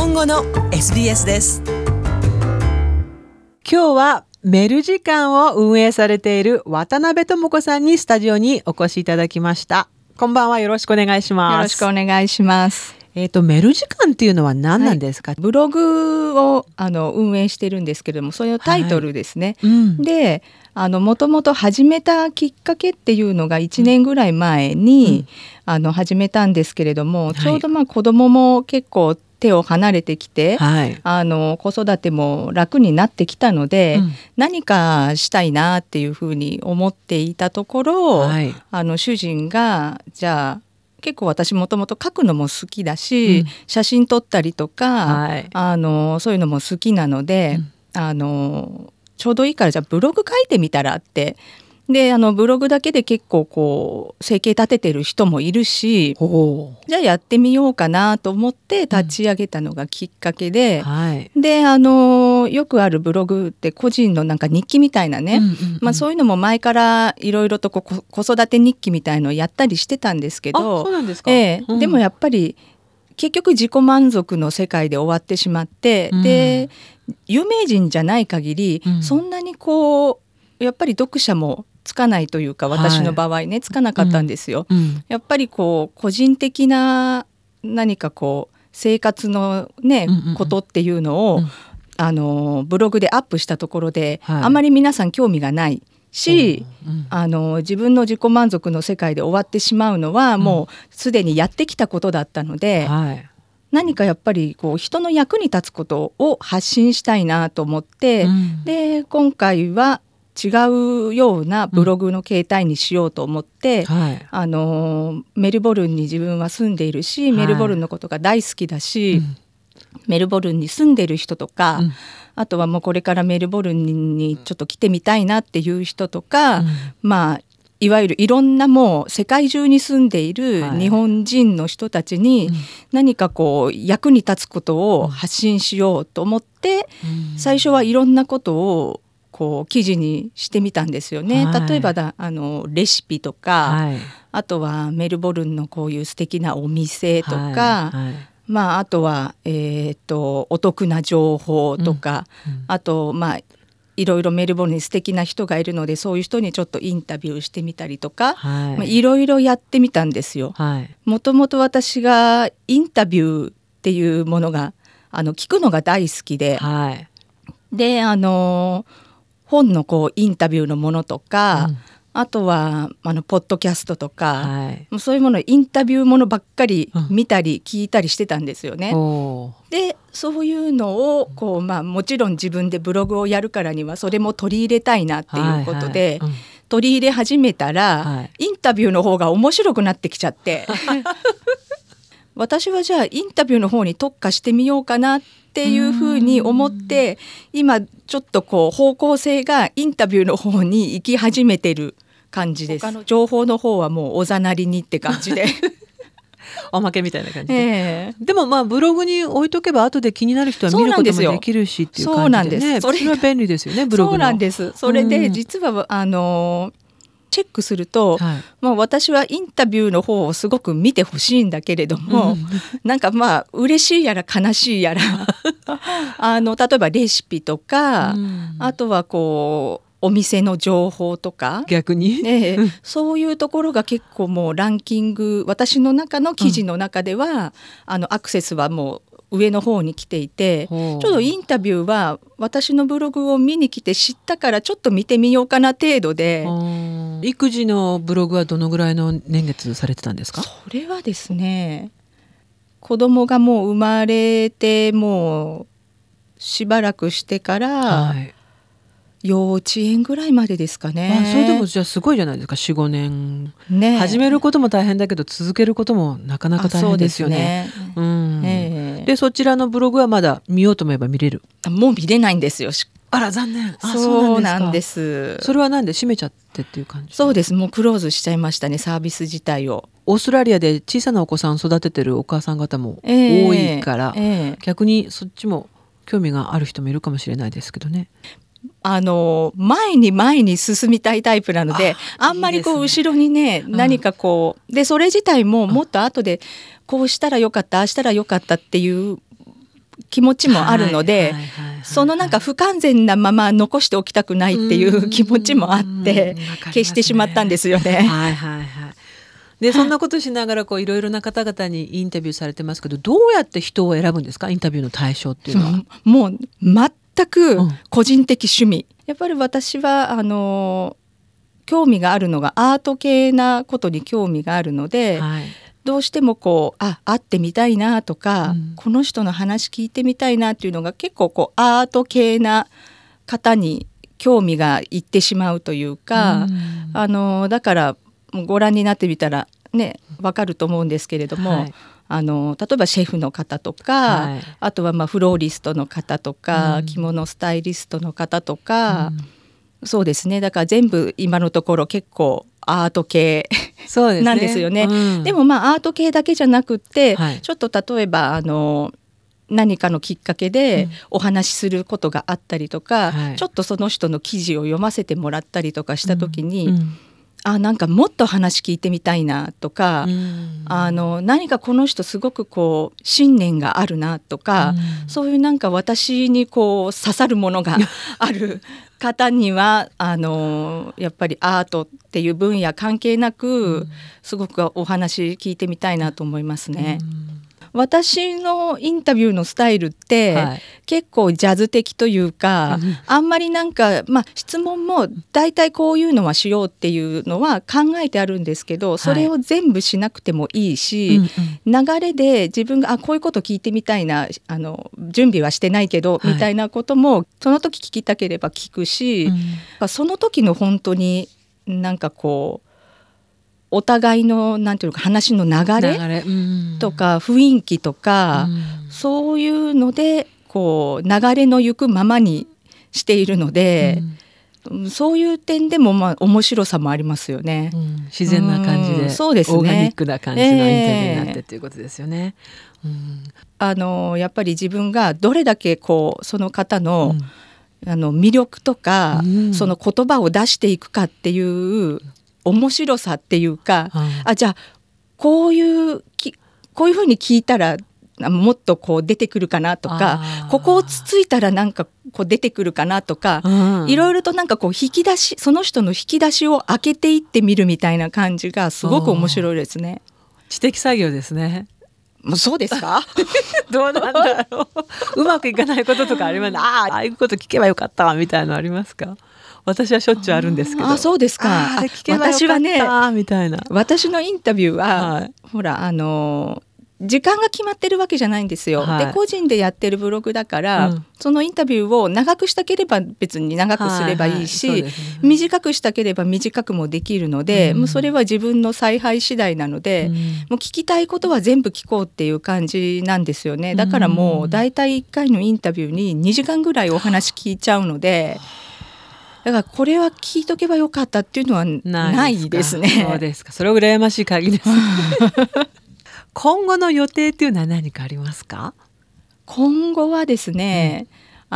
本語の SBS です。 今日はメル時間を運営されている渡辺智子さんにスタジオにお越しいただきました。こんばんは、よろしくお願いします。 よろしくお願いします。 メル時間っていうのは何なんですか？ ブログを運営してるんですけれども、それのタイトルですね、でもともと始めたきっかけっていうのが1年ぐらい前に、始めたんですけれども、ちょうど子供も結構手を離れてきて、子育ても楽になってきたので、何かしたいなっていうふうに思っていたところ、主人がじゃあ結構私もともと書くのも好きだし、写真撮ったりとか、そういうのも好きなので、ちょうどいいからじゃあブログ書いてみたらって。でブログだけで結構こう生計立ててる人もいるし、じゃあやってみようかなと思って立ち上げたのがきっかけで、でよくあるブログって個人のなんか日記みたいなね、そういうのも前からいろいろと子育て日記みたいのをやったりしてたんですけど、 そうなんですか？ でもやっぱり結局自己満足の世界で終わってしまって、で有名人じゃない限り、そんなにこうやっぱり読者もつかないというか、私の場合ね、つかなかったんですよ。やっぱりこう個人的な何かこう生活のね、ことっていうのをブログでアップしたところで、あまり皆さん興味がないし、自分の自己満足の世界で終わってしまうのはもうすでにやってきたことだったので、何かやっぱりこう人の役に立つことを発信したいなと思って、で今回は違うようなブログの形態にしようと思って、メルボルンに自分は住んでいるし、メルボルンのことが大好きだし、メルボルンに住んでる人とか、あとはもうこれからメルボルンにちょっと来てみたいなっていう人とか、いわゆるいろんなもう世界中に住んでいる日本人の人たちに何かこう役に立つことを発信しようと思って、最初はいろんなことをこう記事にしてみたんですよね。例えばレシピとか、あとはメルボルンのこういう素敵なお店とか、あとは、お得な情報とか、あといろいろメルボルンに素敵な人がいるので、そういう人にちょっとインタビューしてみたりとか、いろいろやってみたんですよ。もともと私がインタビューっていうものが聞くのが大好きで、で本のこうインタビューのものとか、あとはポッドキャストとか、そういうものインタビューものばっかり見たり聞いたりしてたんですよね。でそういうのをこう、もちろん自分でブログをやるからにはそれも取り入れたいなっていうことで、取り入れ始めたら、インタビューの方が面白くなってきちゃって私はじゃあインタビューの方に特化してみようかなっていうふうに思って、今ちょっとこう方向性がインタビューの方に行き始めてる感じです。他の情報の方はもうおざなりにって感じでおまけみたいな感じで、でもブログに置いとけば後で気になる人は見ることもできるしっていう感じでね。それは便利ですよね、ブログの。そうなんです。それで実はチェックすると、私はインタビューの方をすごく見てほしいんだけれども、なんか嬉しいやら悲しいやら例えばレシピとか、あとはこうお店の情報とか、逆に、そういうところが結構もうランキング、私の中の記事の中では、アクセスはもう上の方に来ていて、ちょっとインタビューは私のブログを見に来て知ったからちょっと見てみようかな程度で。 育児のブログはどのぐらいの年月されてたんですか？ それはですね、子供がもう生まれてもうしばらくしてから、幼稚園ぐらいまでですかね。 それでもじゃあすごいじゃないですか、 4,5 年、始めることも大変だけど続けることもなかなか大変ですよね。でそちらのブログはまだ見ようと思えば見れる？ もう見れないんですよ。 あら残念。 そうなんです。 それはなんで閉めちゃってっていう感じ？ そうです、もうクローズしちゃいましたね、サービス自体を。 オーストラリアで小さなお子さんを育ててるお母さん方も多いから、逆にそっちも興味がある人もいるかもしれないですけどね。 前に進みたいタイプなので、あんまりこう後ろにね、何かこうでそれ自体ももっと後でこうしたらよかった、ああしたらよかったっていう気持ちもあるので、そのなんか不完全なまま残しておきたくないっていう気持ちもあって消してしまったんですよね。 でそんなことしながらいろいろな方々にインタビューされてますけど、どうやって人を選ぶんですか、インタビューの対象っていうのは。 もう全く個人的趣味、やっぱり私は興味があるのがアート系なことに興味があるので、どうしても会ってみたいなとか、この人の話聞いてみたいなっていうのが結構アート系な方に興味がいってしまうというか、だからご覧になってみたらね分かると思うんですけれども、例えばシェフの方とか、あとはフローリストの方とか、着物スタイリストの方とか、そうですね、だから全部今のところ結構アート系なんですよね。でもアート系だけじゃなくって、ちょっと例えば何かのきっかけでお話しすることがあったりとか、ちょっとその人の記事を読ませてもらったりとかした時に、なんかもっと話聞いてみたいなとか、何かこの人すごく信念があるなとか、そういうなんか私に刺さるものがある方にはやっぱりアートっていう分野関係なく、すごくお話聞いてみたいなと思いますね。私のインタビューのスタイルって、結構ジャズ的というか、あんまりなんか、質問もだいたいこういうのはしようっていうのは考えてあるんですけど、それを全部しなくてもいいし、流れで自分がこういうこと聞いてみたいな、準備はしてないけど、みたいなこともその時聞きたければ聞くし、その時の本当になんかお互いのなんていうか話の流れとか雰囲気とか、そういうので流れの行くままにしているので、そういう点でも面白さもありますよね。 自然な感じで、そうですね、オーガニックな感じのインタビューになってっていうことですよね。 やっぱり自分がどれだけその方の、魅力とか、その言葉を出していくかっていう面白さっていうか、じゃあこういうふうに聞いたらもっと出てくるかなとか、ここをつついたらなんか出てくるかなとか、いろいろとなんか引き出し、その人の引き出しを開けていってみるみたいな感じがすごく面白いですね。 知的作業ですね。 そうですかどうなんだろううまくいかないこととかあります？ああいうこと聞けばよかったわみたいなのありますか？私はしょっちゅうあるんですけど。 そうですか。 聞けばよかったみたいな。 私のインタビューは、ほら時間が決まってるわけじゃないんですよ。で個人でやってるブログだから、そのインタビューを長くしたければ別に長くすればいいし、短くしたければ短くもできるので、もうそれは自分の采配次第なので、もう聞きたいことは全部聞こうっていう感じなんですよね。だからもうだいたい1回のインタビューに2時間ぐらいお話聞いちゃうので、だからこれは聞いとけばよかったっていうのはないですね。 そうですか。それは羨ましい限りです今後の予定っていうのは何かありますか？ 今後はですね、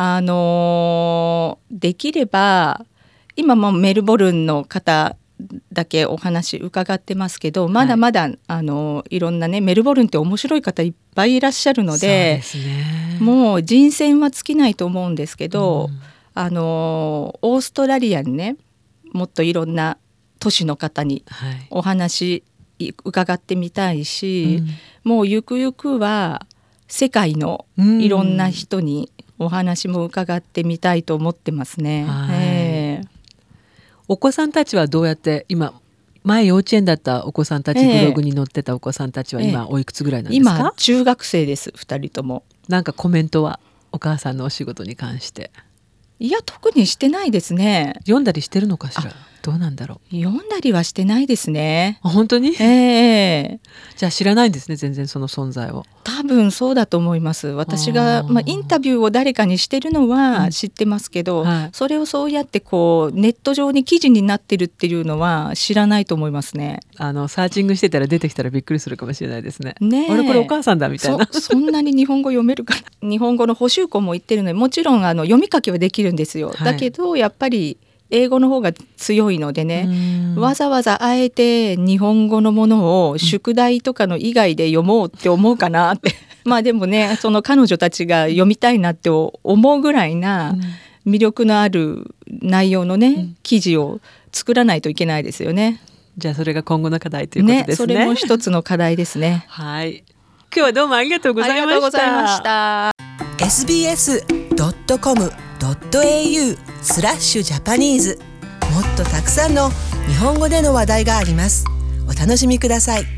できれば今もメルボルンの方だけお話伺ってますけど、まだまだ、いろんなね、メルボルンって面白い方いっぱいいらっしゃるので、 そうですね、 もう人選は尽きないと思うんですけど、オーストラリアにね、もっといろんな都市の方にお話伺ってみたいし、もうゆくゆくは世界のいろんな人にお話も伺ってみたいと思ってますね。 お子さんたちはどうやって、前幼稚園だったお子さんたち、ブログに載ってたお子さんたちは今おいくつぐらいなんですか？ 今中学生です、2人とも。 なんかコメントはお母さんのお仕事に関して？ いや、特にしてないですね。 読んだりしてるのかしら？どうなんだろう。 読んだりはしてないですね。 本当に？じゃあ知らないんですね、全然その存在を。 多分そうだと思います。私が、インタビューを誰かにしてるのは知ってますけど、それをそうやってネット上に記事になってるっていうのは知らないと思いますね。 サーチングしてたら出てきたらびっくりするかもしれないですね。あれこれお母さんだみたいな。 そんなに日本語読めるかな。日本語の補習校も行ってるので、もちろん読み書きはできるんですよ。だけどやっぱり英語の方が強いのでね、わざわざあえて日本語のものを宿題とかの以外で読もうって思うかなってまあでもね、その彼女たちが読みたいなって思うぐらいな魅力のある内容のね、記事を作らないといけないですよね。 じゃあそれが今後の課題ということですね。 それも一つの課題ですね。 はい、今日はどうもありがとうございました。ありがとうございました。 sbs.com.au/Japanese もっとたくさんの日本語での話題があります。お楽しみください。